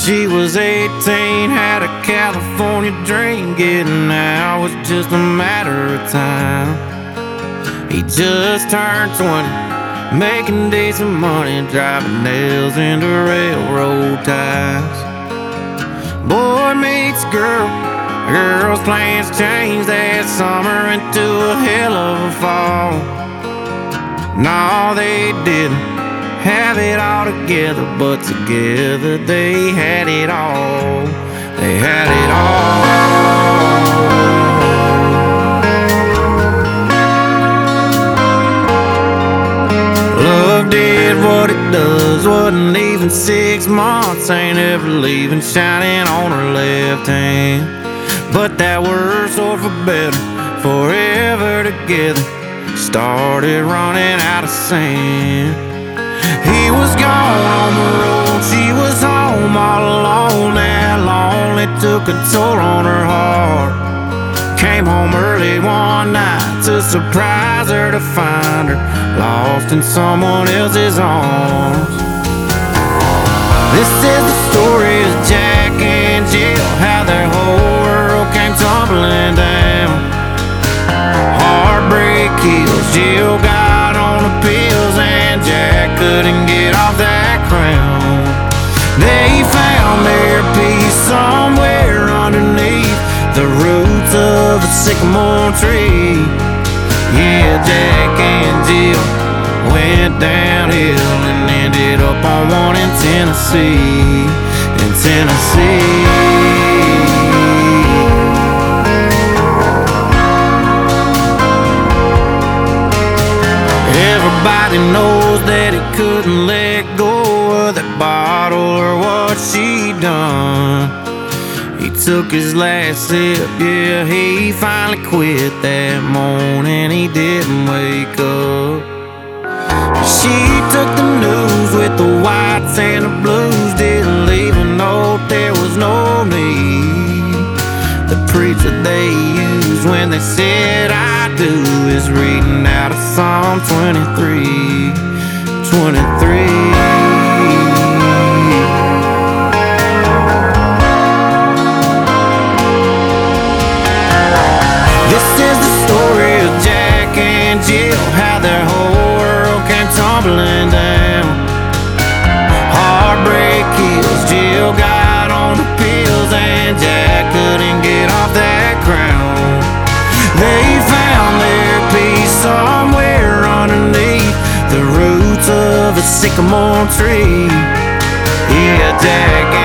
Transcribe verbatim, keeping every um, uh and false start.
She was eighteen, had a California dream. Getting out was just a matter of time. He just turned twenty, making decent money, driving nails into railroad ties. Boy meets girl, girl's plans changed that summer into a hell of a fall. No, they didn't have it all together, but together they had it all. They had it all. Love did what it does, wasn't even six months, ain't ever leaving, shining on her left hand. But that worse or for better, forever together, started running out of sand. He was gone on the road, she was home all alone. That lonely took a toll on her heart. Came home early one night to surprise her to find her lost in someone else's arms. This is the story of Jack and Jill, how their whole world came tumbling down. Heartbreak kills, Jill got on the pills and Jack couldn't get off that crown. They found their peace somewhere underneath the roots of a sycamore tree. Yeah, Jack and Jill went downhill and ended up on one in Tennessee. In Tennessee. Everybody knows that he couldn't let go of that bottle or what she done. He took his last sip, yeah, he finally quit that morning. He didn't wake up. She took the news with the whites and the blues, didn't leave a note, there was no need. The preacher they used when they said I do is reading out of Psalm twenty-three, twenty-three. This is the story of Jack and Jill, how their whole world came tumbling down. Heartbreak kills, Jill got on the pills and Jack couldn't get off that crown. They found their peace somewhere underneath the roots of a sycamore tree. Yeah, Jack